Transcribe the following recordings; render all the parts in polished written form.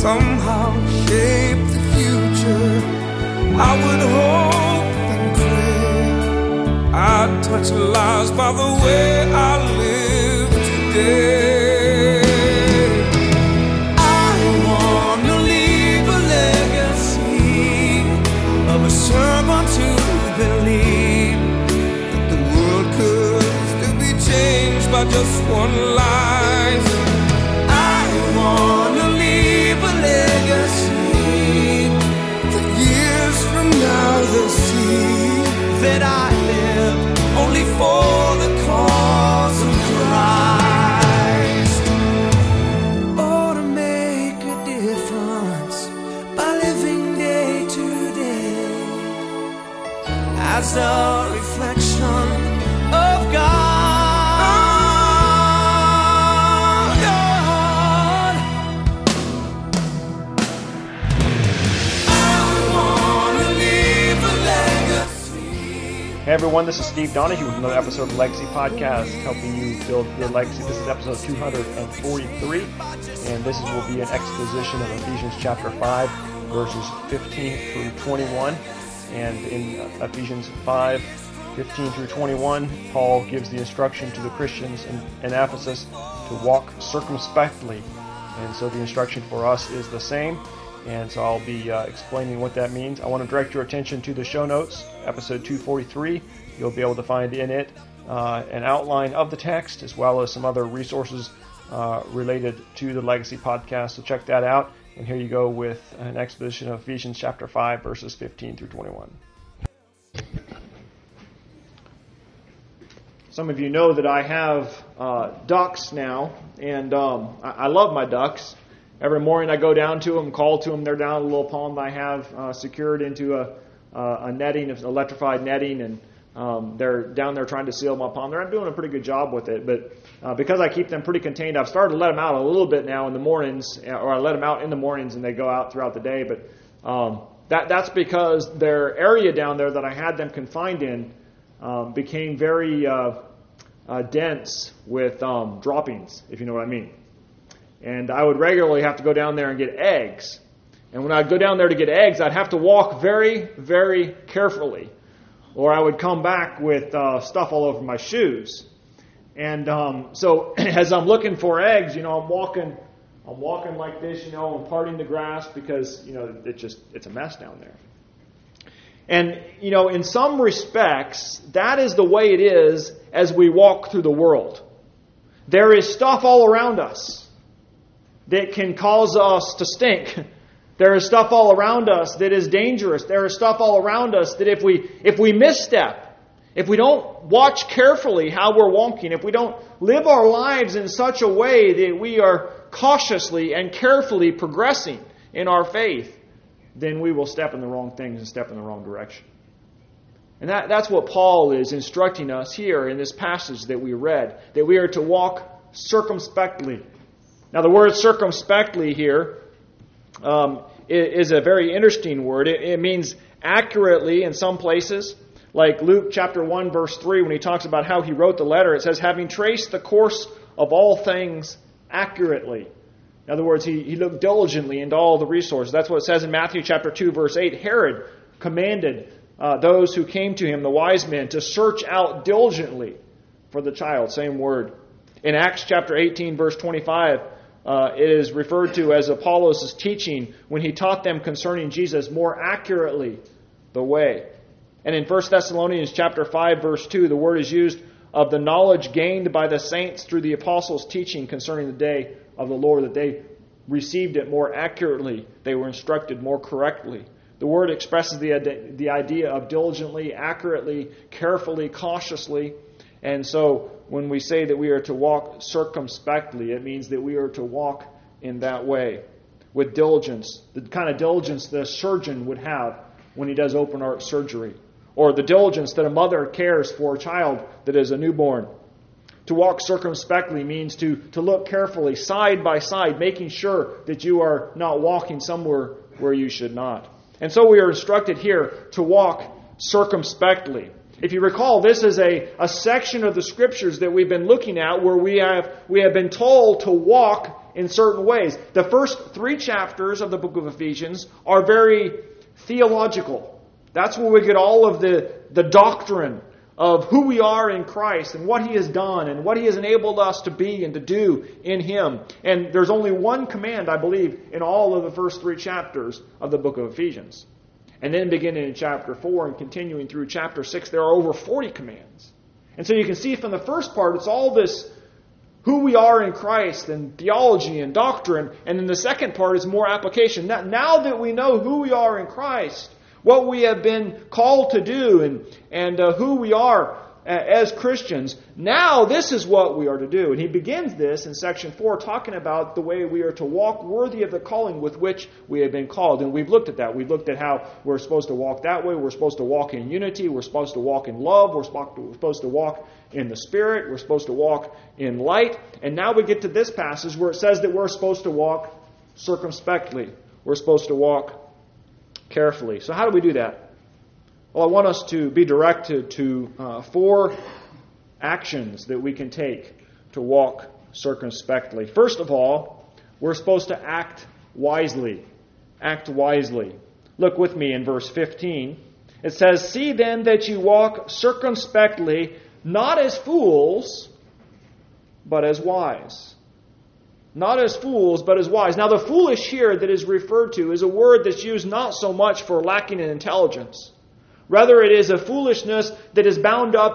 somehow shape the future. I would hope and pray I'd touch lives by the way I live today. I want to leave a legacy of a sermon to believe that the world could still be changed by just one life. I want to leave a legacy that years from now they'll see that I lived only for the cause of Christ. Or to make a difference by living day to day as a reflection of God. Hey everyone, this is Steve Donahue with another episode of the Legacy Podcast, helping you build your legacy. This is episode 243, and this will be an exposition of Ephesians chapter 5, verses 15 through 21. And in Ephesians 5, 15 through 21, Paul gives the instruction to the Christians in Ephesus to walk circumspectly. And so the instruction for us is the same. And so I'll be explaining what that means. I want to direct your attention to the show notes, episode 243. You'll be able to find in it an outline of the text as well as some other resources related to the Legacy Podcast. So check that out. And here you go with an exposition of Ephesians chapter 5, verses 15 through 21. Some of you know that I have ducks now, and I love my ducks. Every morning I go down to them, call to them. They're down in a little pond I have secured into a netting, electrified netting, and they're down there trying to seal my pond. They're doing a pretty good job with it, but because I keep them pretty contained, I've started to let them out a little bit now in the mornings, or I let them out in the mornings and they go out throughout the day. But that's because their area down there that I had them confined in became very dense with droppings, if you know what I mean. And I would regularly have to go down there and get eggs. And when I'd go down there to get eggs, I'd have to walk very, very carefully. Or I would come back with stuff all over my shoes. And so as I'm looking for eggs, I'm walking like this, and parting the grass because, it's a mess down there. And, in some respects, that is the way it is as we walk through the world. There is stuff all around us that can cause us to stink. There is stuff all around us that is dangerous. There is stuff all around us that if we misstep, if we don't watch carefully how we're walking, if we don't live our lives in such a way that we are cautiously and carefully progressing in our faith, then we will step in the wrong things and step in the wrong direction. And that's what Paul is instructing us here in this passage that we read, that we are to walk circumspectly. Now, the word circumspectly here is a very interesting word. It means accurately in some places. Like Luke chapter 1, verse 3, when he talks about how he wrote the letter, it says, having traced the course of all things accurately. In other words, he looked diligently into all the resources. That's what it says in Matthew chapter 2, verse 8. Herod commanded those who came to him, the wise men, to search out diligently for the child. Same word. In Acts chapter 18, verse 25, it is referred to as Apollos' teaching when he taught them concerning Jesus more accurately the way. And in 1 Thessalonians chapter 5, verse 2, the word is used of the knowledge gained by the saints through the apostles' teaching concerning the day of the Lord, that they received it more accurately. They were instructed more correctly. The word expresses the idea of diligently, accurately, carefully, cautiously. And so when we say that we are to walk circumspectly, it means that we are to walk in that way with diligence, the kind of diligence that a surgeon would have when he does open heart surgery, or the diligence that a mother cares for a child that is a newborn. To walk circumspectly means to look carefully, side by side, making sure that you are not walking somewhere where you should not. And so we are instructed here to walk circumspectly. If you recall, this is a section of the Scriptures that we've been looking at where we have been told to walk in certain ways. The first 3 chapters of the book of Ephesians are very theological. That's where we get all of the doctrine of who we are in Christ and what He has done and what He has enabled us to be and to do in Him. And there's only one command, I believe, in all of the first 3 chapters of the book of Ephesians. And then beginning in chapter 4 and continuing through chapter 6, there are over 40 commands. And so you can see from the first part, it's all this who we are in Christ and theology and doctrine. And then the second part is more application. Now that we know who we are in Christ, what we have been called to do and who we are as Christians, now this is what we are to do. And he begins this in section 4 talking about the way we are to walk worthy of the calling with which we have been called. And we've looked at that. We've looked at how we're supposed to walk that way. We're supposed to walk in unity. We're supposed to walk in love. We're supposed to walk in the Spirit. We're supposed to walk in light. And now we get to this passage where it says that we're supposed to walk circumspectly. We're supposed to walk carefully. So how do we do that? Well, I want us to be directed to 4 actions that we can take to walk circumspectly. First of all, we're supposed to act wisely. Act wisely. Look with me in verse 15. It says, "See then that you walk circumspectly, not as fools, but as wise." Not as fools, but as wise. Now, the foolish here that is referred to is a word that's used not so much for lacking in intelligence. Rather, it is a foolishness that is bound up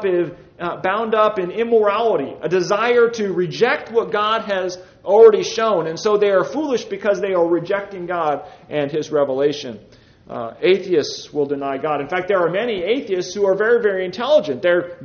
in immorality, a desire to reject what God has already shown. And so they are foolish because they are rejecting God and His revelation. Atheists will deny God. In fact, there are many atheists who are very, very intelligent. They're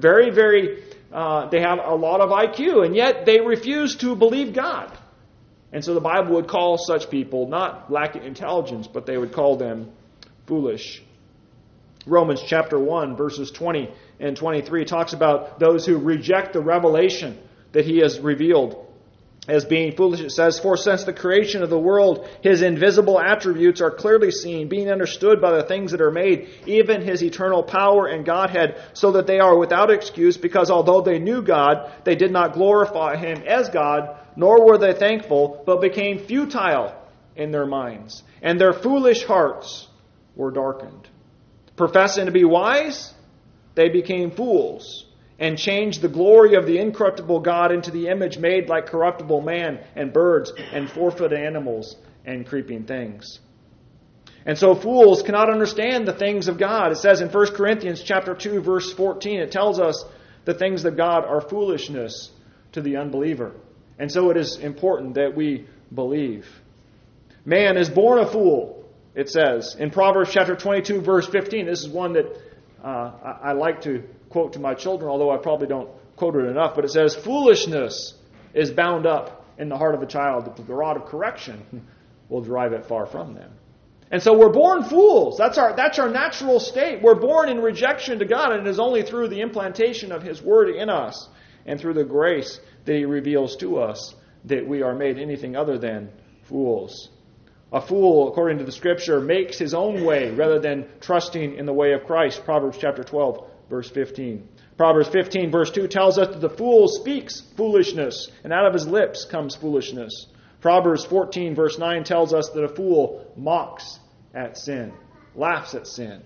they have a lot of IQ, and yet they refuse to believe God. And so the Bible would call such people not lacking intelligence, but they would call them foolish. Romans chapter 1, verses 20 and 23 talks about those who reject the revelation that He has revealed as being foolish. It says, "For since the creation of the world, His invisible attributes are clearly seen, being understood by the things that are made, even His eternal power and Godhead, so that they are without excuse, because although they knew God, they did not glorify Him as God, nor were they thankful, but became futile in their minds, and their foolish hearts were darkened. Professing to be wise, they became fools, and changed the glory of the incorruptible God into the image made like corruptible man and birds and 4-footed animals and creeping things." And so fools cannot understand the things of God. It says in 1 Corinthians chapter 2, verse 14, it tells us the things of God are foolishness to the unbeliever. And so it is important that we believe. Man is born a fool, it says. In Proverbs chapter 22, verse 15, this is one that I like to quote to my children, although I probably don't quote it enough, but it says, "Foolishness is bound up in the heart of a child, but the rod of correction will drive it far from them." And so we're born fools. That's our natural state. We're born in rejection to God, and it is only through the implantation of His Word in us and through the grace that He reveals to us that we are made anything other than fools. A fool, according to the Scripture, makes his own way rather than trusting in the way of Christ. Proverbs chapter 12, verse 15. Proverbs 15, verse 2 tells us that the fool speaks foolishness, and out of his lips comes foolishness. Proverbs 14, verse 9 tells us that a fool mocks at sin, laughs at sin.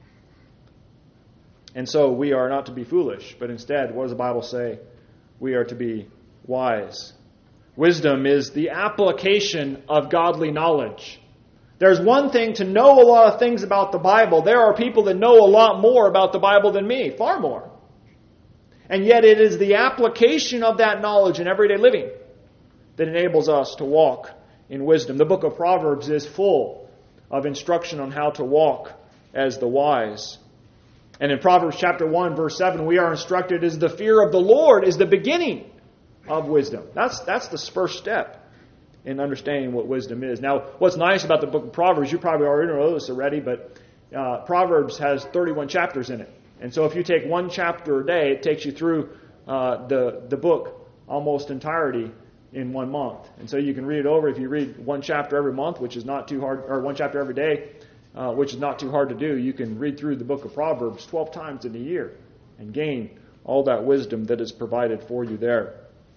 And so we are not to be foolish, but instead, what does the Bible say? We are to be wise. Wisdom is the application of godly knowledge. There's one thing to know a lot of things about the Bible. There are people that know a lot more about the Bible than me, far more. And yet it is the application of that knowledge in everyday living that enables us to walk in wisdom. The book of Proverbs is full of instruction on how to walk as the wise. And in Proverbs chapter 1, verse 7, we are instructed as the fear of the Lord is the beginning of wisdom. That's the first step in understanding what wisdom is. Now, what's nice about the book of Proverbs, you probably already know this already, but Proverbs has 31 chapters in it. And so if you take one chapter a day, it takes you through the book almost entirety in 1 month. And so you can read it over. If you read one chapter every month, which is not too hard, or one chapter every day, which is not too hard to do, you can read through the book of Proverbs 12 times in a year and gain all that wisdom that is provided for you there.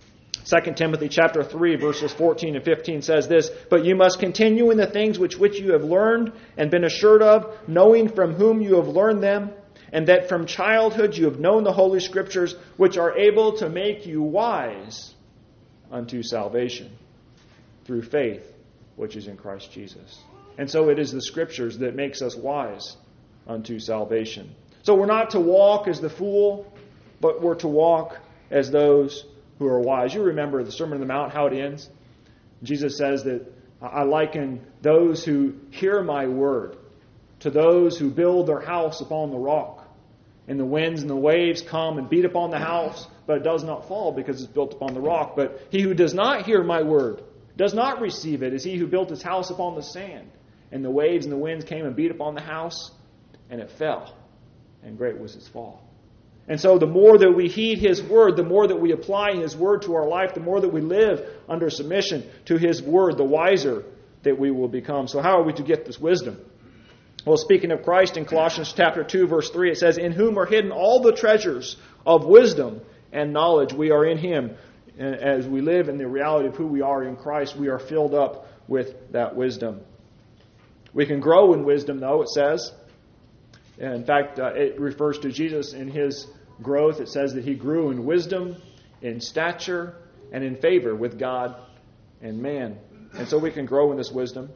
2 Timothy chapter 3, verses 14 and 15 says this, "But you must continue in the things which you have learned and been assured of, knowing from whom you have learned them, and that from childhood you have known the Holy Scriptures, which are able to make you wise unto salvation through faith, which is in Christ Jesus." And so it is the Scriptures that makes us wise unto salvation. So we're not to walk as the fool, but we're to walk as those who are wise. You remember the Sermon on the Mount, how it ends? Jesus says that I liken those who hear my word to those who build their house upon the rock. And the winds and the waves come and beat upon the house, but it does not fall because it's built upon the rock. But he who does not hear my word, does not receive it, is he who built his house upon the sand. And the waves and the winds came and beat upon the house, and it fell. And great was its fall. And so the more that we heed His Word, the more that we apply His Word to our life, the more that we live under submission to His Word, the wiser that we will become. So how are we to get this wisdom? Well, speaking of Christ, in Colossians chapter 2, verse 3, it says, "In whom are hidden all the treasures of wisdom and knowledge." We are in Him. And as we live in the reality of who we are in Christ, we are filled up with that wisdom. We can grow in wisdom, though, it says. In fact, it refers to Jesus in His growth. It says that He grew in wisdom, in stature, and in favor with God and man. And so we can grow in this wisdom.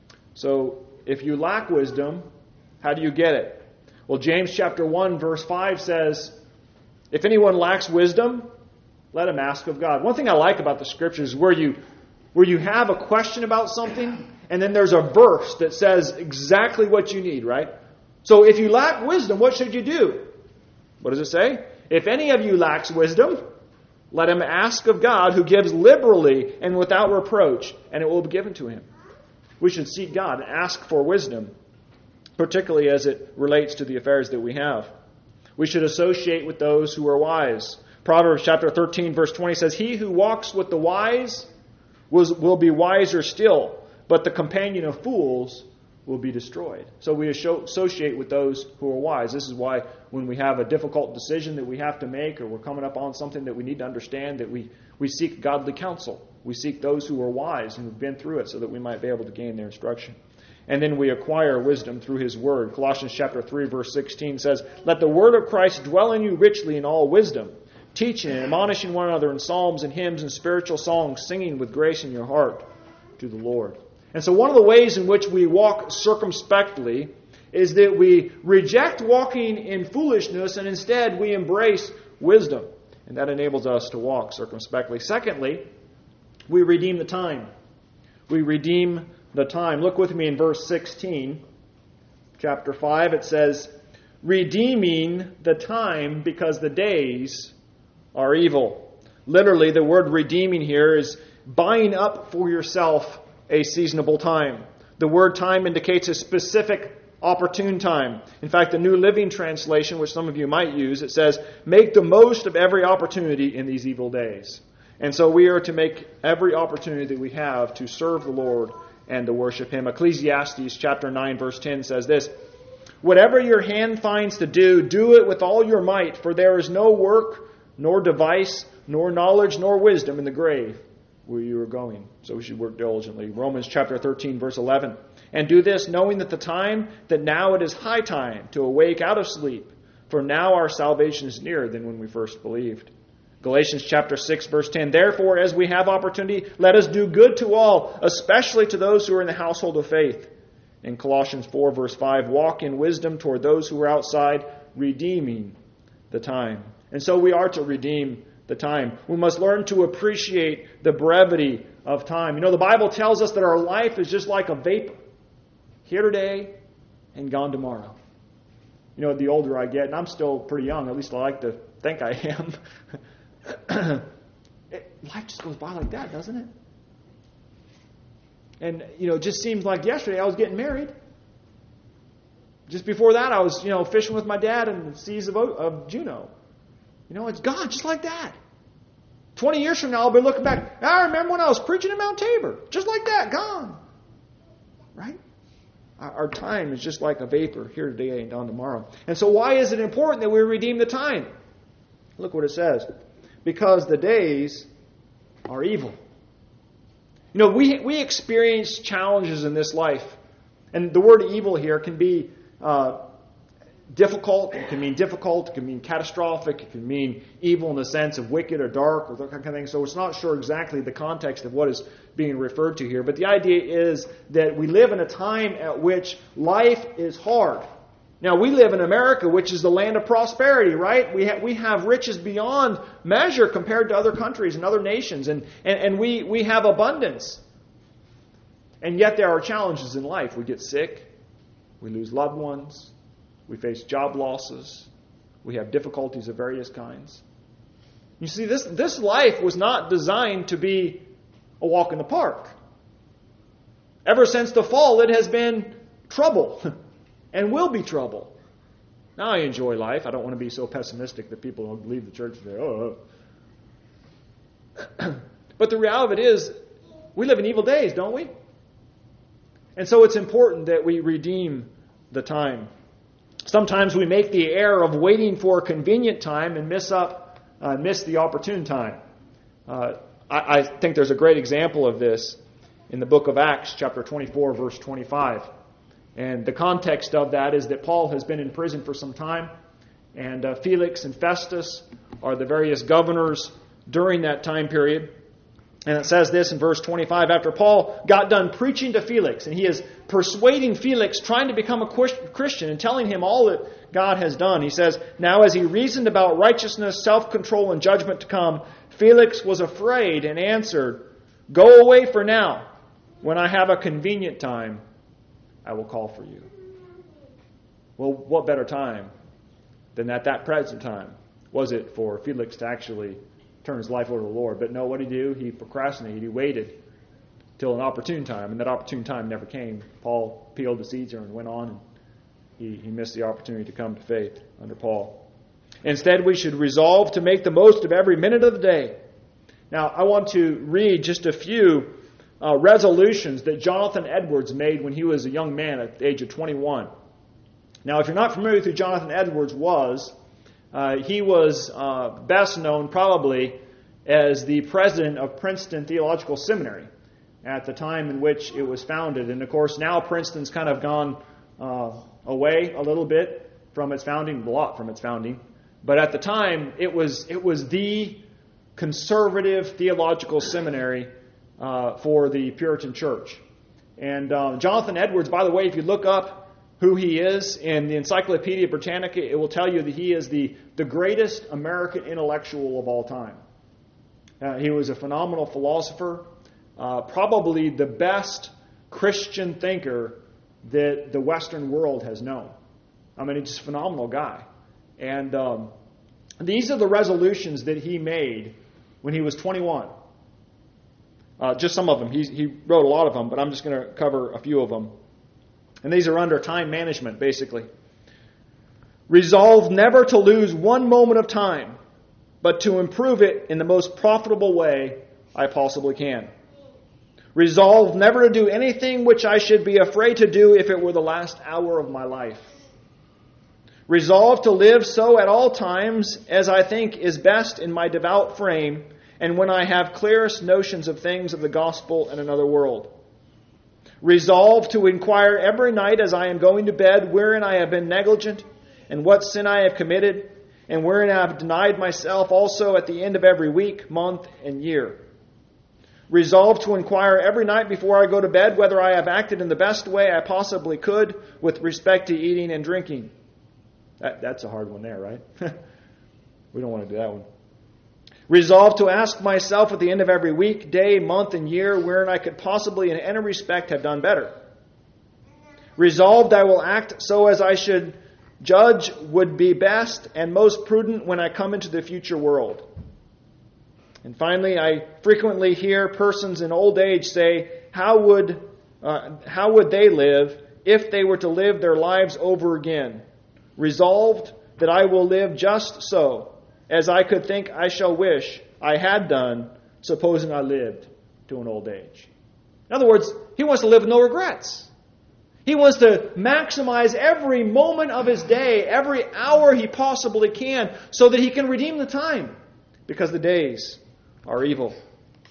So if you lack wisdom, how do you get it? Well, James chapter 1, verse 5 says, "If anyone lacks wisdom, let him ask of God." One thing I like about the Scriptures is where you have a question about something, and then there's a verse that says exactly what you need, right? So if you lack wisdom, what should you do? What does it say? "If any of you lacks wisdom, let him ask of God, who gives liberally and without reproach, and it will be given to him." We should seek God and ask for wisdom, particularly as it relates to the affairs that we have. We should associate with those who are wise. Proverbs chapter 13, verse 20 says, "He who walks with the wise will be wiser still, but the companion of fools will be destroyed." So we associate with those who are wise. This is why when we have a difficult decision that we have to make, or we're coming up on something that we need to understand, that we seek godly counsel. We seek those who are wise and who've been through it so that we might be able to gain their instruction. And then we acquire wisdom through His Word. Colossians chapter 3, verse 16 says, "Let the word of Christ dwell in you richly in all wisdom, teaching and admonishing one another in psalms and hymns and spiritual songs, singing with grace in your heart to the Lord." And so one of the ways in which we walk circumspectly is that we reject walking in foolishness and instead we embrace wisdom. And that enables us to walk circumspectly. Secondly, we redeem the time. We redeem the time. Look with me in verse 16, chapter 5. It says, "Redeeming the time because the days are evil." Literally, the word redeeming here is buying up for yourself a seasonable time. The word time indicates a specific opportune time. In fact, the New Living Translation, which some of you might use, it says, "Make the most of every opportunity in these evil days." And so we are to make every opportunity that we have to serve the Lord and to worship Him. Ecclesiastes chapter 9, verse 10 says this, "Whatever your hand finds to do, do it with all your might, for there is no work, nor device, nor knowledge, nor wisdom in the grave where you are going." So we should work diligently. Romans chapter 13, verse 11. "And do this, knowing that that now it is high time to awake out of sleep, for now our salvation is nearer than when we first believed." Galatians chapter 6, verse 10. "Therefore, as we have opportunity, let us do good to all, especially to those who are in the household of faith." In Colossians 4, verse 5, "Walk in wisdom toward those who are outside, redeeming the time." And so we are to redeem the time. We must learn to appreciate the brevity of time. You know, the Bible tells us that our life is just like a vapor. Here today and gone tomorrow. You know, the older I get, and I'm still pretty young, at least I like to think I am, life just goes by like that, doesn't it? And, it just seems like yesterday I was getting married. Just before that I was, fishing with my dad in the seas of Juneau. It's gone just like that. 20 years from now, I'll be looking back. I remember when I was preaching at Mount Tabor. Just like that, gone. Right? Our time is just like a vapor, here today and gone tomorrow. And so why is it important that we redeem the time? Look what it says. "Because the days are evil. You know, we experience challenges in this life. And the word evil here can be difficult. It can mean difficult. It can mean catastrophic. It can mean evil in the sense of wicked or dark or that kind of thing. So it's not sure exactly the context of what is being referred to here. But the idea is that we live in a time at which life is hard. Now, we live in America, which is the land of prosperity, right? We have riches beyond measure compared to other countries and other nations. And we have abundance. And yet there are challenges in life. We get sick. We lose loved ones. We face job losses. We have difficulties of various kinds. You see, this life was not designed to be a walk in the park. Ever since the fall, it has been trouble and will be trouble. Now I enjoy life. I don't want to be so pessimistic that people don't leave the church and say, oh. But the reality of it is, we live in evil days, don't we? And so it's important that we redeem the time. Sometimes we make the error of waiting for a convenient time and miss the opportune time. I think there's a great example of this in the book of Acts, chapter 24, verse 25. And the context of that is that Paul has been in prison for some time, and Felix and Festus are the various governors during that time period. And it says this in verse 25, after Paul got done preaching to Felix, and he is persuading Felix, trying to become a Christian, and telling him all that God has done. He says, now as he reasoned about righteousness, self-control, and judgment to come, Felix was afraid and answered, go away for now. When I have a convenient time, I will call for you. Well, what better time than at that present time was it for Felix to actually turn his life over to the Lord? But no, what did he do? He procrastinated. He waited till an opportune time, and that opportune time never came. Paul peeled the Caesar and went on, and he missed the opportunity to come to faith under Paul. Instead, we should resolve to make the most of every minute of the day. Now, I want to read just a few resolutions that Jonathan Edwards made when he was a young man at the age of 21. Now, if you're not familiar with who Jonathan Edwards was, he was best known probably as the president of Princeton Theological Seminary at the time in which it was founded. And of course, now Princeton's kind of gone away a little bit from its founding, a lot from its founding. But at the time, it was the conservative theological seminary for the Puritan Church. And Jonathan Edwards, by the way, if you look up who he is in the Encyclopedia Britannica, it will tell you that he is the greatest American intellectual of all time. He was a phenomenal philosopher, probably the best Christian thinker that the Western world has known. I mean, he's just a phenomenal guy. And these are the resolutions that he made when he was 21. Just some of them. He wrote a lot of them, but I'm just going to cover a few of them. And these are under time management, basically. Resolve never to lose one moment of time, but to improve it in the most profitable way I possibly can. Resolve never to do anything which I should be afraid to do if it were the last hour of my life. Resolve to live so at all times as I think is best in my devout frame, and when I have clearest notions of things of the gospel and another world. Resolve to inquire every night as I am going to bed wherein I have been negligent, and what sin I have committed, and wherein I have denied myself also at the end of every week, month, and year. Resolve to inquire every night before I go to bed whether I have acted in the best way I possibly could with respect to eating and drinking. That's a hard one there, right? We don't want to do that one. Resolve to ask myself at the end of every week, day, month, and year wherein I could possibly in any respect have done better. Resolved I will act so as I should judge would be best and most prudent when I come into the future world. And finally, I frequently hear persons in old age say, how would they live if they were to live their lives over again? Resolved that I will live just so, as I could think I shall wish I had done, supposing I lived to an old age. In other words, he wants to live with no regrets. He wants to maximize every moment of his day, every hour he possibly can, so that he can redeem the time, because the days are evil.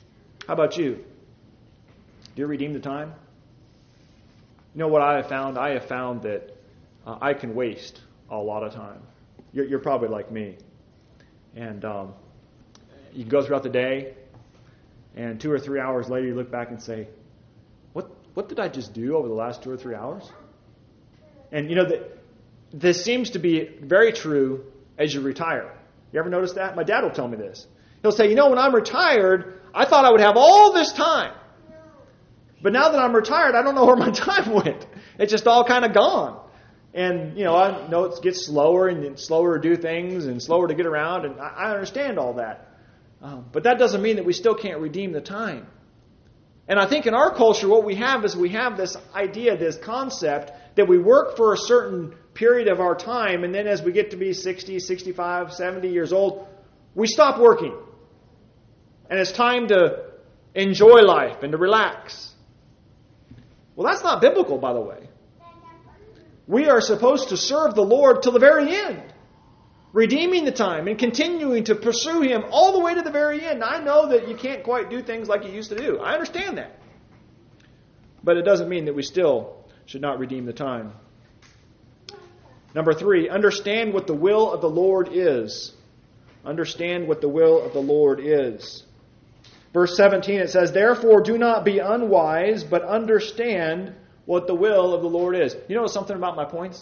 How about you? Do you redeem the time? You know what I have found? I have found that I can waste a lot of time. You're probably like me. And you can go throughout the day, and 2 or 3 hours later you look back and say, what did I just do over the last 2 or 3 hours? And this seems to be very true as you retire. You ever notice that? My dad will tell me this. He'll say, when I'm retired, I thought I would have all this time. But now that I'm retired, I don't know where my time went. It's just all kind of gone. And, I know it gets slower and slower to do things and slower to get around, and I understand all that. But that doesn't mean that we still can't redeem the time. And I think in our culture, what we have is we have this idea, this concept, that we work for a certain period of our time, and then as we get to be 60, 65, 70 years old, we stop working. And it's time to enjoy life and to relax. Well, that's not biblical, by the way. We are supposed to serve the Lord till the very end, redeeming the time and continuing to pursue Him all the way to the very end. I know that you can't quite do things like you used to do. I understand that. But it doesn't mean that we still should not redeem the time. Number 3, understand what the will of the Lord is. Understand what the will of the Lord is. Verse 17, it says, "Therefore do not be unwise, but understand what the will of the Lord is." You know something about my points?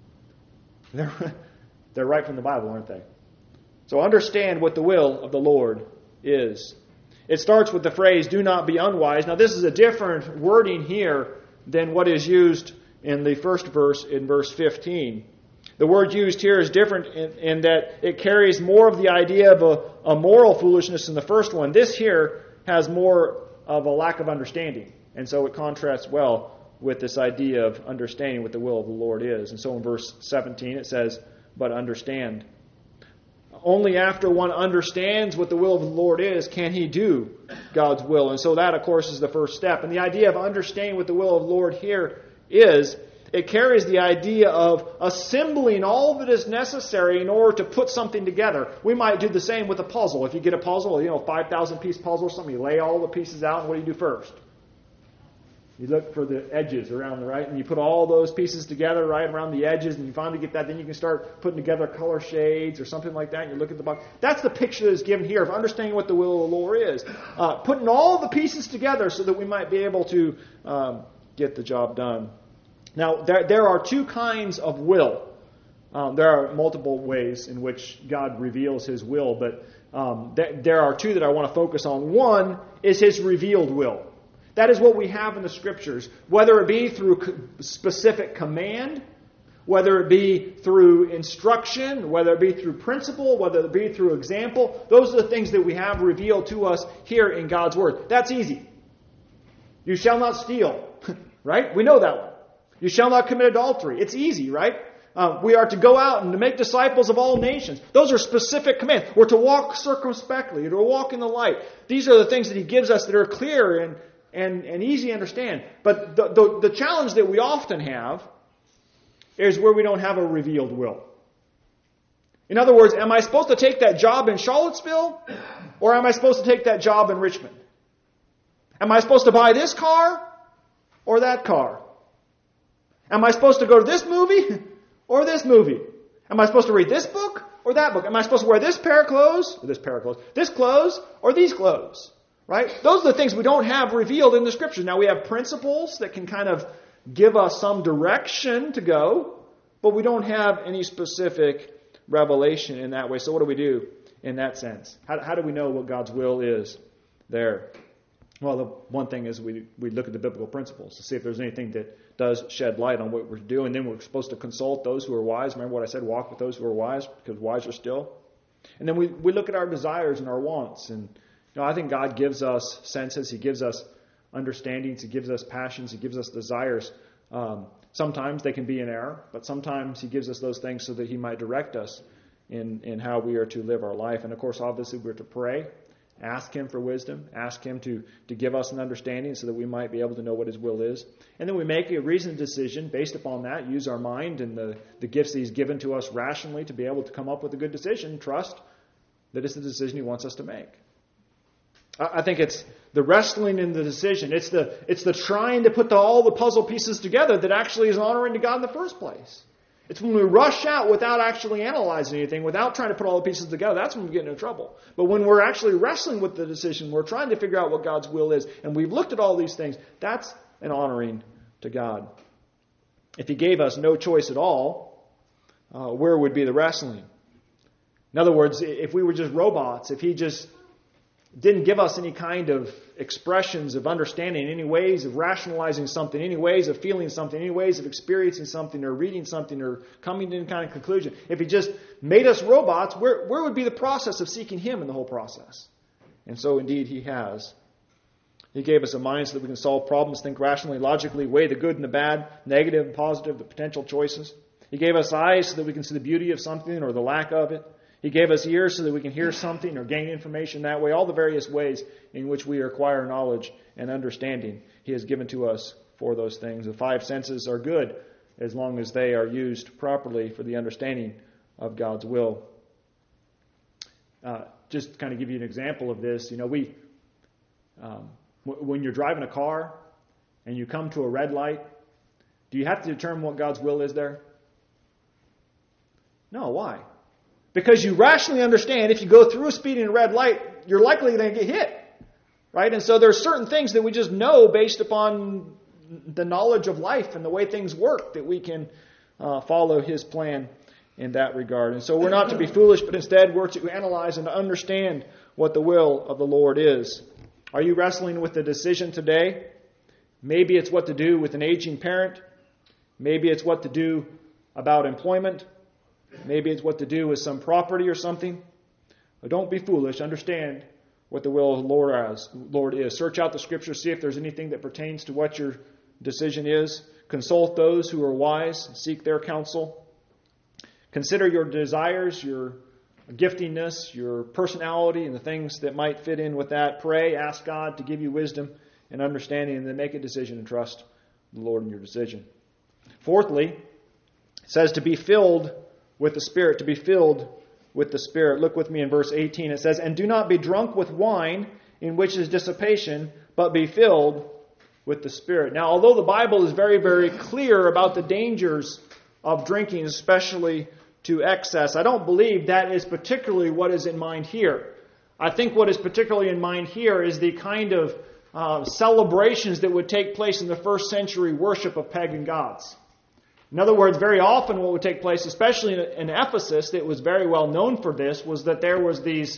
They're right from the Bible, aren't they? So understand what the will of the Lord is. It starts with the phrase, "do not be unwise." Now this is a different wording here than what is used in the first verse, in verse 15. The word used here is different in that it carries more of the idea of a moral foolishness than the first one. This here has more of a lack of understanding. And so it contrasts well with this idea of understanding what the will of the Lord is. And so in verse 17 it says, "But understand." Only after one understands what the will of the Lord is can he do God's will. And so that, of course, is the first step. And the idea of understanding what the will of the Lord here is, it carries the idea of assembling all that is necessary in order to put something together. We might do the same with a puzzle. If you get a puzzle, 5,000-piece puzzle or something, you lay all the pieces out, and what do you do first? You look for the edges around the right, and you put all those pieces together right around the edges, and you finally get that. Then you can start putting together color shades or something like that, and you look at the box. That's the picture that is given here of understanding what the will of the Lord is. Putting all the pieces together so that we might be able to get the job done. Now, there are two kinds of will. There are multiple ways in which God reveals His will, but there are two that I want to focus on. One is His revealed will. That is what we have in the Scriptures, whether it be through specific command, whether it be through instruction, whether it be through principle, whether it be through example. Those are the things that we have revealed to us here in God's Word. That's easy. You shall not steal, right? We know that one. You shall not commit adultery. It's easy, right? We are to go out and to make disciples of all nations. Those are specific commands. We're to walk circumspectly, to walk in the light. These are the things that He gives us that are clear and easy to understand. But the challenge that we often have is where we don't have a revealed will. In other words, am I supposed to take that job in Charlottesville, or am I supposed to take that job in Richmond? Am I supposed to buy this car or that car? Am I supposed to go to this movie or this movie? Am I supposed to read this book or that book? Am I supposed to wear this pair of clothes or this pair of clothes? This clothes or these clothes? Right? Those are the things we don't have revealed in the Scriptures. Now we have principles that can kind of give us some direction to go, but we don't have any specific revelation in that way. So what do we do in that sense? How do we know what God's will is there? Well, the one thing is we look at the biblical principles to see if there's anything that does shed light on what we're doing. Then we're supposed to consult those who are wise. Remember what I said, walk with those who are wise, because wise are still. And then we look at our desires and our wants. And I think God gives us senses. He gives us understandings. He gives us passions. He gives us desires. Sometimes they can be in error, but sometimes He gives us those things so that He might direct us in how we are to live our life. And of course, obviously, we're to pray. Ask Him for wisdom. Ask Him to give us an understanding so that we might be able to know what His will is. And then we make a reasoned decision based upon that. Use our mind and the gifts that He's given to us rationally to be able to come up with a good decision. Trust that it's the decision He wants us to make. I think it's the wrestling in the decision. It's the trying to put all the puzzle pieces together that actually is honoring to God in the first place. It's when we rush out without actually analyzing anything, without trying to put all the pieces together, that's when we get into trouble. But when we're actually wrestling with the decision, we're trying to figure out what God's will is, and we've looked at all these things, that's an honoring to God. If He gave us no choice at all, where would be the wrestling? In other words, if we were just robots, if He just didn't give us any kind of expressions of understanding, any ways of rationalizing something, any ways of feeling something, any ways of experiencing something or reading something or coming to any kind of conclusion. If He just made us robots, where would be the process of seeking Him in the whole process? And so indeed He has. He gave us a mind so that we can solve problems, think rationally, logically, weigh the good and the bad, negative and positive, the potential choices. He gave us eyes so that we can see the beauty of something or the lack of it. He gave us ears so that we can hear something or gain information that way. All the various ways in which we acquire knowledge and understanding He has given to us for those things. The five senses are good as long as they are used properly for the understanding of God's will. Just to kind of give you an example of this, when you're driving a car and you come to a red light, do you have to determine what God's will is there? No, why? Because you rationally understand if you go through a speeding red light, you're likely going to get hit. Right? And so there's certain things that we just know based upon the knowledge of life and the way things work that we can follow His plan in that regard. And so we're not to be foolish, but instead we're to analyze and to understand what the will of the Lord is. Are you wrestling with the decision today? Maybe it's what to do with an aging parent. Maybe it's what to do about employment. Maybe it's what to do with some property or something. But don't be foolish. Understand what the will of the Lord is. Search out the Scriptures. See if there's anything that pertains to what your decision is. Consult those who are wise. Seek their counsel. Consider your desires, your giftingness, your personality, and the things that might fit in with that. Pray. Ask God to give you wisdom and understanding, and then make a decision and trust the Lord in your decision. Fourthly, it says to be filled with the Spirit, to be filled with the Spirit. Look with me in verse 18. It says, "And do not be drunk with wine, in which is dissipation, but be filled with the Spirit." Now, although the Bible is very, very clear about the dangers of drinking, especially to excess, I don't believe that is particularly what is in mind here. I think what is particularly in mind here is the kind of celebrations that would take place in the first century worship of pagan gods. In other words, very often what would take place, especially in Ephesus, that was very well known for this, was that there was these,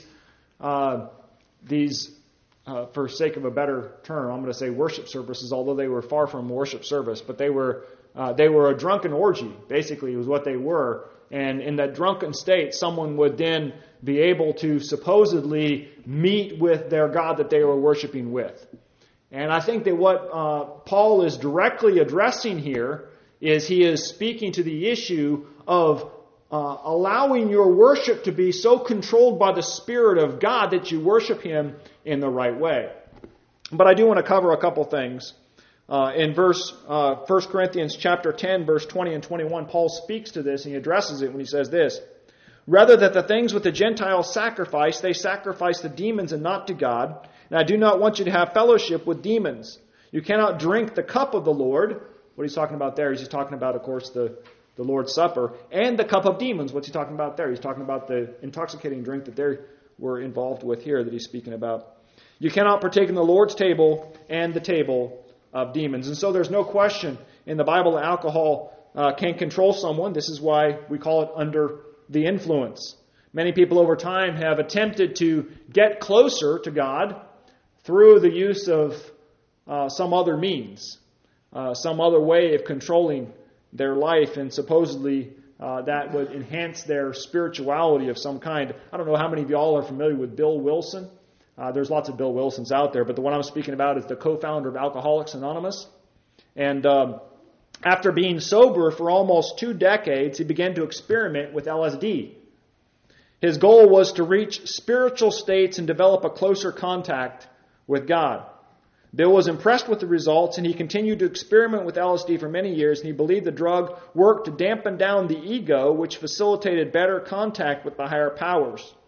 for sake of a better term, I'm going to say worship services, although they were far from worship service, but they were a drunken orgy, basically, was what they were. And in that drunken state, someone would then be able to supposedly meet with their God that they were worshiping with. And I think that what Paul is directly addressing here is he is speaking to the issue of allowing your worship to be so controlled by the Spirit of God that you worship Him in the right way. But I do want to cover a couple things. In 1 Corinthians chapter 10, verse 20 and 21, Paul speaks to this and he addresses it when he says this: "Rather that the things which the Gentiles sacrifice, they sacrifice to demons and not to God. And I do not want you to have fellowship with demons. You cannot drink the cup of the Lord." What he's talking about there, he's talking about, of course, the Lord's Supper, and the cup of demons. What's he talking about there? He's talking about the intoxicating drink that they were involved with here that he's speaking about. You cannot partake in the Lord's table and the table of demons. And so there's no question in the Bible that alcohol can control someone. This is why we call it under the influence. Many people over time have attempted to get closer to God through the use of some other means. Some other way of controlling their life, and supposedly that would enhance their spirituality of some kind. I don't know how many of y'all are familiar with Bill Wilson. There's lots of Bill Wilsons out there, but the one I'm speaking about is the co-founder of Alcoholics Anonymous. And after being sober for almost 2 decades, he began to experiment with LSD. His goal was to reach spiritual states and develop a closer contact with God. Bill was impressed with the results, and he continued to experiment with LSD for many years, and he believed the drug worked to dampen down the ego, which facilitated better contact with the higher powers.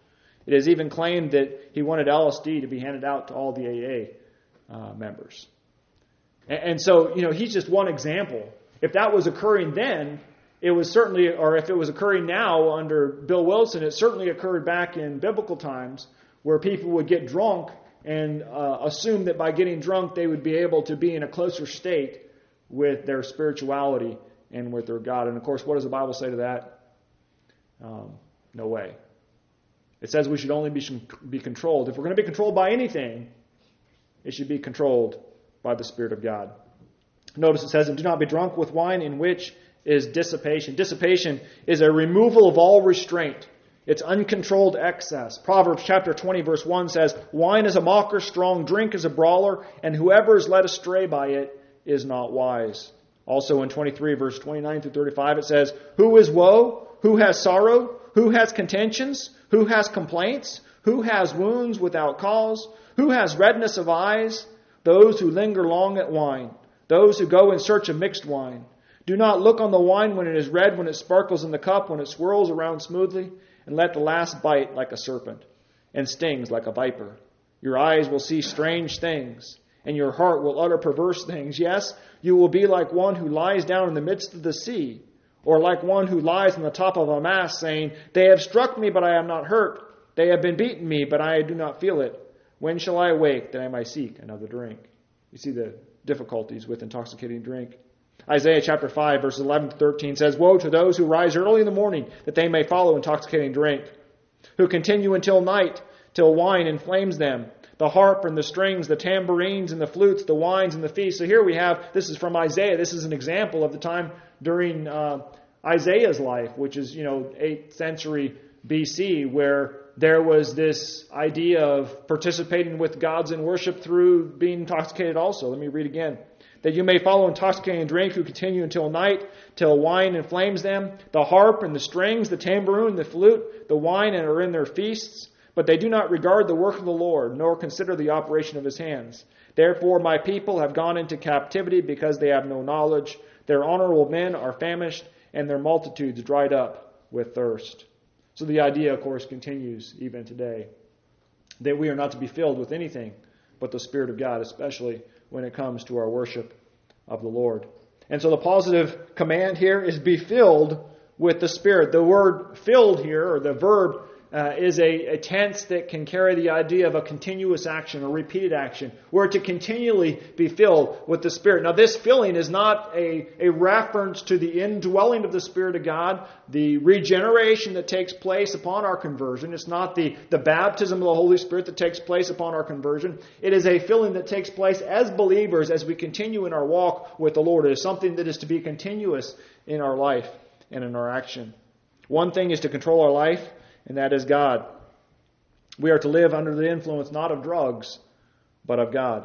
It is even claimed that he wanted LSD to be handed out to all the AA members. And so, he's just one example. If that was occurring then, it was certainly, or if it was occurring now under Bill Wilson, it certainly occurred back in biblical times where people would get drunk and assume that by getting drunk they would be able to be in a closer state with their spirituality and with their God. And of course, what does the Bible say to that? No way. It says we should only be controlled. If we're going to be controlled by anything, it should be controlled by the Spirit of God. Notice it says, and do not be drunk with wine, in which is dissipation. Dissipation is a removal of all restraint. It's uncontrolled excess. Proverbs chapter 20 verse 1 says, wine is a mocker, strong drink is a brawler, and whoever is led astray by it is not wise. Also in 23 verse 29 through 35 it says, who is woe? Who has sorrow? Who has contentions? Who has complaints? Who has wounds without cause? Who has redness of eyes? Those who linger long at wine. Those who go in search of mixed wine. Do not look on the wine when it is red, when it sparkles in the cup, when it swirls around smoothly, and let the last bite like a serpent, and stings like a viper. Your eyes will see strange things, and your heart will utter perverse things. Yes, you will be like one who lies down in the midst of the sea, or like one who lies on the top of a mast, saying, they have struck me, but I am not hurt. They have been beaten me, but I do not feel it. When shall I awake that I may seek another drink? You see the difficulties with intoxicating drink. Isaiah chapter 5 verses 11 to 13 says, woe to those who rise early in the morning that they may follow intoxicating drink, who continue until night, till wine inflames them, the harp and the strings, the tambourines and the flutes, the wines and the feasts. So here we have, this is from Isaiah, this is an example of the time during Isaiah's life, which is 8th century BC, where there was this idea of participating with gods in worship through being intoxicated also. Let me read again. That you may follow intoxicating drink, who continue until night, till wine inflames them, the harp and the strings, the tambourine, the flute, the wine, and are in their feasts. But they do not regard the work of the Lord, nor consider the operation of his hands. Therefore my people have gone into captivity, because they have no knowledge. Their honorable men are famished, and their multitudes dried up with thirst. So the idea, of course, continues even today, that we are not to be filled with anything but the Spirit of God, especially when it comes to our worship of the Lord. And so the positive command here is be filled with the Spirit. The word filled here, or the verb, is a tense that can carry the idea of a continuous action, a repeated action. We're to continually be filled with the Spirit. Now this filling is not a reference to the indwelling of the Spirit of God, the regeneration that takes place upon our conversion. It's not the baptism of the Holy Spirit that takes place upon our conversion. It is a filling that takes place as believers as we continue in our walk with the Lord. It is something that is to be continuous in our life and in our action. One thing is to control our life, and that is God. We are to live under the influence not of drugs, but of God.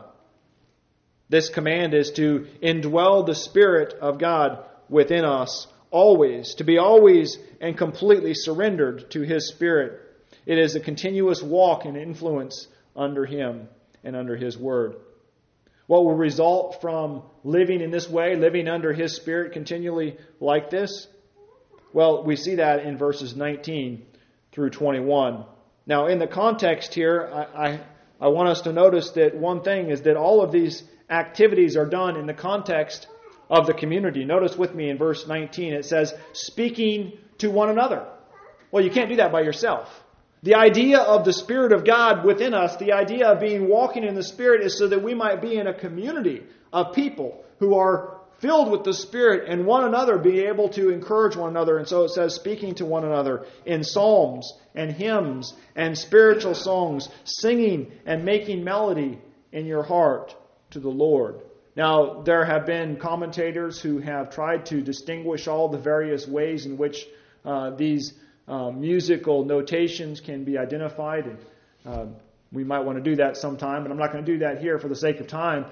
This command is to indwell the Spirit of God within us always, to be always and completely surrendered to His Spirit. It is a continuous walk and influence under Him and under His Word. What will result from living in this way, living under His Spirit continually like this? Well, we see that in verses 19 through 21. Now, in the context here, I want us to notice that one thing is that all of these activities are done in the context of the community. Notice with me in verse 19, it says, speaking to one another. Well, you can't do that by yourself. The idea of the Spirit of God within us, the idea of being walking in the Spirit, is so that we might be in a community of people who are filled with the Spirit, and one another be able to encourage one another. And so it says, speaking to one another in psalms and hymns and spiritual songs, singing and making melody in your heart to the Lord. Now, there have been commentators who have tried to distinguish all the various ways in which these musical notations can be identified. And we might want to do that sometime, but I'm not going to do that here for the sake of time.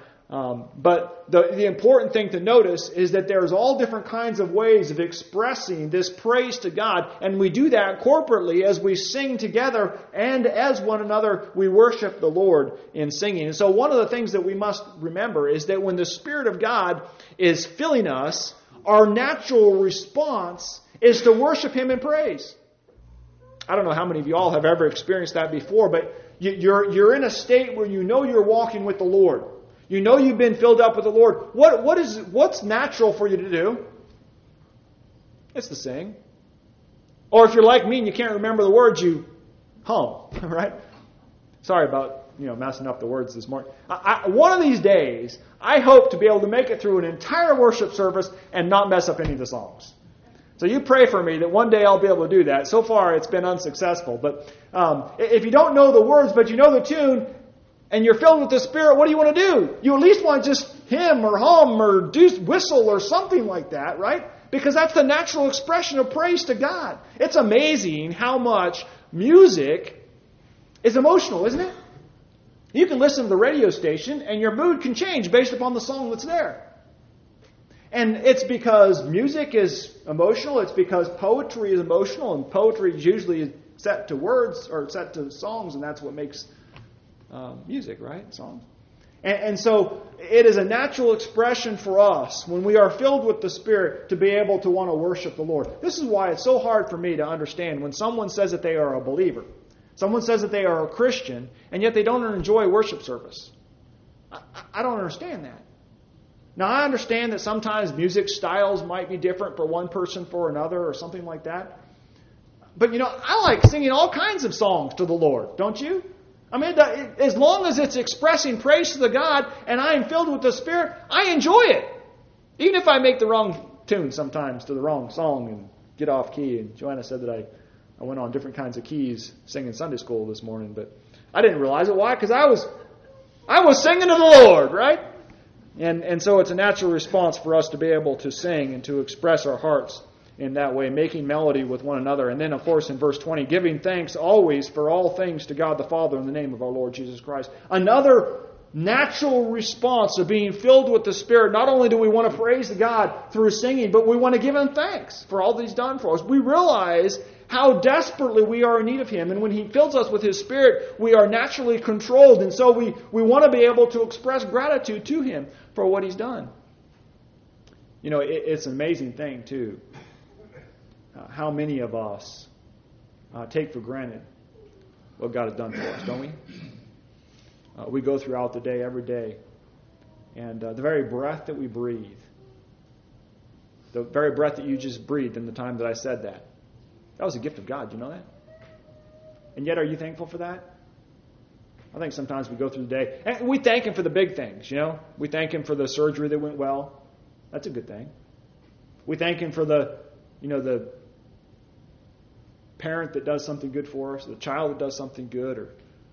But the important thing to notice is that there's all different kinds of ways of expressing this praise to God, and we do that corporately as we sing together, and as one another we worship the Lord in singing. And so one of the things that we must remember is that when the Spirit of God is filling us, our natural response is to worship Him in praise. I don't know how many of you all have ever experienced that before, but you're in a state where you know you're walking with the Lord. You know you've been filled up with the Lord. What's natural for you to do? It's to sing. Or if you're like me and you can't remember the words, you hum, right? Sorry about messing up the words this morning. One of these days, I hope to be able to make it through an entire worship service and not mess up any of the songs. So you pray for me that one day I'll be able to do that. So far, it's been unsuccessful. But if you don't know the words, but you know the tune, and you're filled with the Spirit, what do you want to do? You at least want to just hymn or hum or whistle or something like that, right? Because that's the natural expression of praise to God. It's amazing how much music is emotional, isn't it? You can listen to the radio station and your mood can change based upon the song that's there. And it's because music is emotional. It's because poetry is emotional. And poetry is usually set to words or set to songs. And that's what makes music, right? Songs. And so it is a natural expression for us when we are filled with the Spirit to be able to want to worship the Lord. This is why it's so hard for me to understand when someone says that they are a believer. Someone says that they are a Christian, and yet they don't enjoy worship service. I don't understand that. Now, I understand that sometimes music styles might be different for one person for another or something like that. But, I like singing all kinds of songs to the Lord, don't you? I mean, as long as it's expressing praise to the God and I am filled with the Spirit, I enjoy it. Even if I make the wrong tune sometimes to the wrong song and get off key. And Joanna said that I went on different kinds of keys singing Sunday school this morning, but I didn't realize it. Why? Because I was singing to the Lord, right? And so it's a natural response for us to be able to sing and to express our hearts in that way, making melody with one another. And then, of course, in verse 20, giving thanks always for all things to God the Father in the name of our Lord Jesus Christ. Another natural response of being filled with the Spirit. Not only do we want to praise God through singing, but we want to give Him thanks for all that He's done for us. We realize how desperately we are in need of Him. And when He fills us with His Spirit, we are naturally controlled. And so we want to be able to express gratitude to Him for what He's done. It's an amazing thing, too, how many of us take for granted what God has done for us, don't we? We go throughout the day, every day, and the very breath that we breathe, the very breath that you just breathed in the time that I said that, that was a gift of God. You know that? And yet, are you thankful for that? I think sometimes we go through the day, and we thank Him for the big things, We thank Him for the surgery that went well. That's a good thing. We thank Him for the parent that does something good for us, the child that does something good.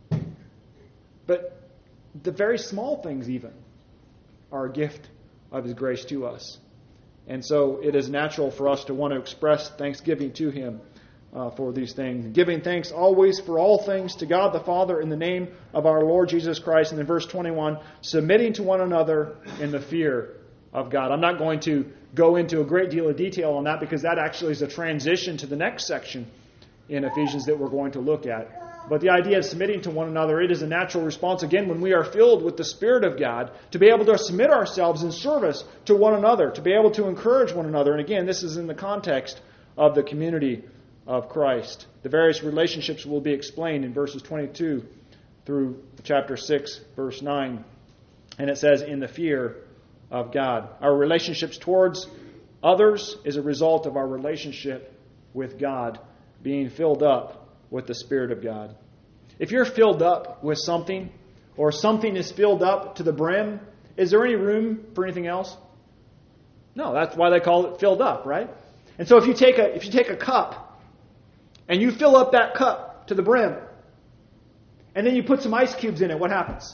But the very small things even are a gift of His grace to us. And so it is natural for us to want to express thanksgiving to Him for these things. Giving thanks always for all things to God the Father in the name of our Lord Jesus Christ. And in verse 21, submitting to one another in the fear of God. I'm not going to go into a great deal of detail on that because that actually is a transition to the next section in Ephesians that we're going to look at. But the idea of submitting to one another, it is a natural response, again, when we are filled with the Spirit of God, to be able to submit ourselves in service to one another, to be able to encourage one another. And again, this is in the context of the community of Christ. The various relationships will be explained in verses 22 through chapter 6, verse 9. And it says, in the fear of God. Our relationships towards others is a result of our relationship with God being filled up with the Spirit of God. If you're filled up with something, or something is filled up to the brim, is there any room for anything else? No, that's why they call it filled up, right? And so if you take a cup and you fill up that cup to the brim, and then you put some ice cubes in it, what happens?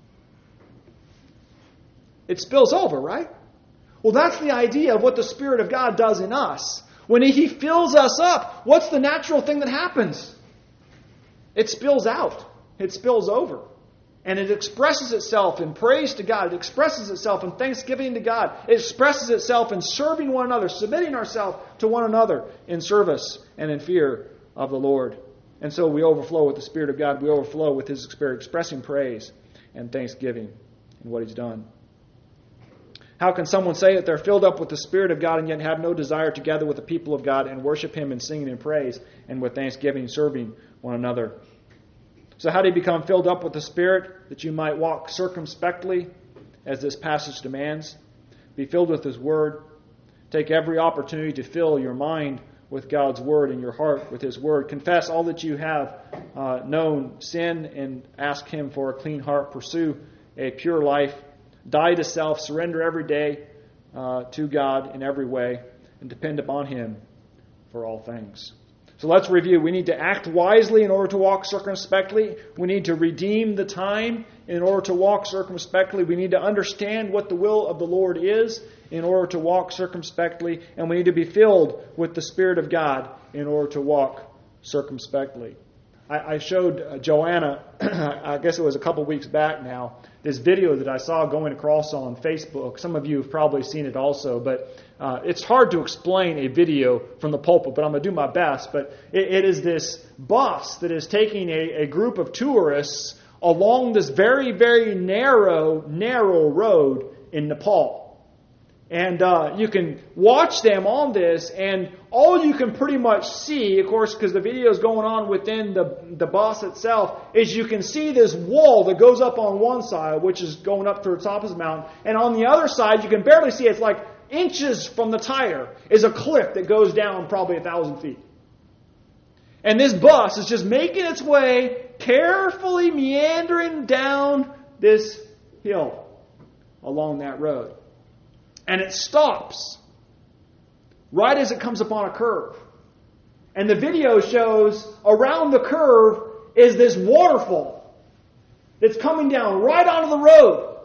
It spills over, right? Well, that's the idea of what the Spirit of God does in us. When He fills us up, what's the natural thing that happens? It spills out. It spills over. And it expresses itself in praise to God. It expresses itself in thanksgiving to God. It expresses itself in serving one another, submitting ourselves to one another in service and in fear of the Lord. And so we overflow with the Spirit of God. We overflow with His Spirit, expressing praise and thanksgiving in what He's done. How can someone say that they're filled up with the Spirit of God and yet have no desire to gather with the people of God and worship Him in singing and praise and with thanksgiving serving one another? So how do you become filled up with the Spirit? That you might walk circumspectly, as this passage demands. Be filled with His Word. Take every opportunity to fill your mind with God's Word and your heart with His Word. Confess all that you have known, sin, and ask Him for a clean heart. Pursue a pure life. Die to self. Surrender every day to God in every way and depend upon Him for all things. So let's review. We need to act wisely in order to walk circumspectly. We need to redeem the time in order to walk circumspectly. We need to understand what the will of the Lord is in order to walk circumspectly. And we need to be filled with the Spirit of God in order to walk circumspectly. I showed Joanna, I guess it was a couple weeks back now, this video that I saw going across on Facebook. Some of you have probably seen it also, but it's hard to explain a video from the pulpit, but I'm going to do my best. But it is this bus that is taking a group of tourists along this very, very narrow road in Nepal. And you can watch them on this, and all you can pretty much see, of course, because the video is going on within the bus itself, is you can see this wall that goes up on one side, which is going up to the top of the mountain. And on the other side, you can barely see it. It's like inches from the tire is a cliff that goes down probably 1,000 feet. And this bus is just making its way, carefully meandering down this hill along that road. And it stops right as it comes upon a curve. And the video shows around the curve is this waterfall that's coming down right onto the road.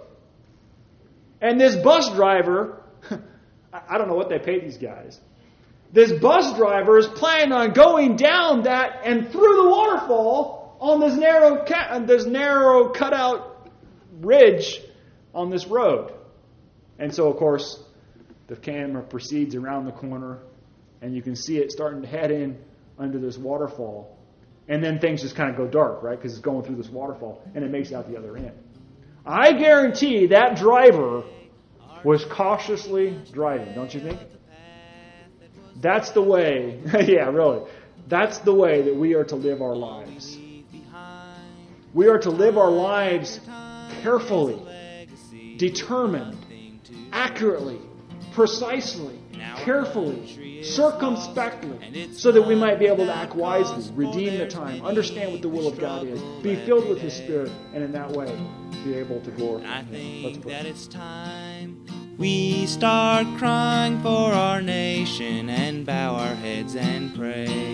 And this bus driver, I don't know what they pay these guys. This bus driver is planning on going down that and through the waterfall on this narrow cutout ridge on this road. And so, of course, the camera proceeds around the corner, and you can see it starting to head in under this waterfall. And then things just kind of go dark, right? Because it's going through this waterfall, and it makes it out the other end. I guarantee that driver was cautiously driving, don't you think? That's the way, yeah, really. That's the way that we are to live our lives. We are to live our lives carefully, determined, accurately, precisely, carefully, circumspectly, so that we might be able to act wisely, redeem the time, understand what the will of God is, be filled with His Spirit, and in that way be able to glorify Him. Let's pray. That it's time we start crying for our nation and bow our heads and pray.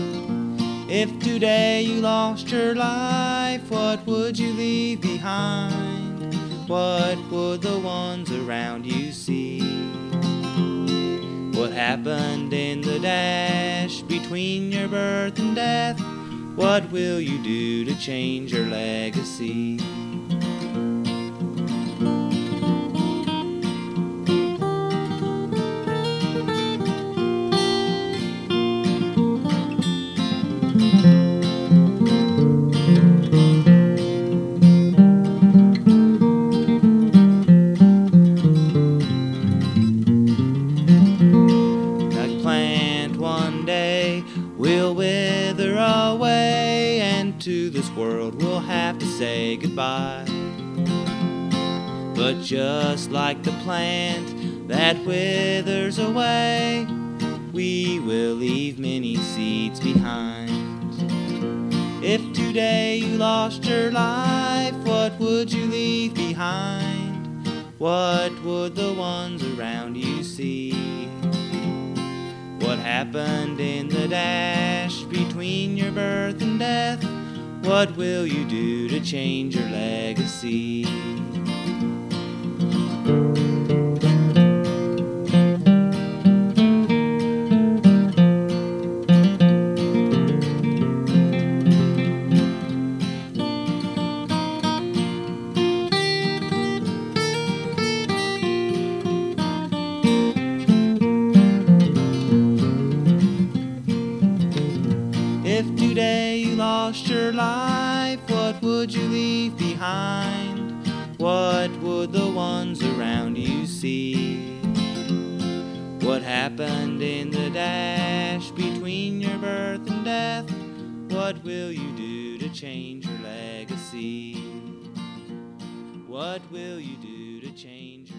If today you lost your life, what would you leave behind? What would the ones around you see? What happened in the dash between your birth and death? What will you do to change your legacy? Say goodbye. But just like the plant that withers away, we will leave many seeds behind. If today you lost your life, what would you leave behind? What would the ones around you see? What happened in the dash between your birth and death? What will you do to change your legacy? If today you lost your life, what would you leave behind? What would the ones around you What happened in the dash between your birth and death? What will you do to change your legacy? What will you do to change your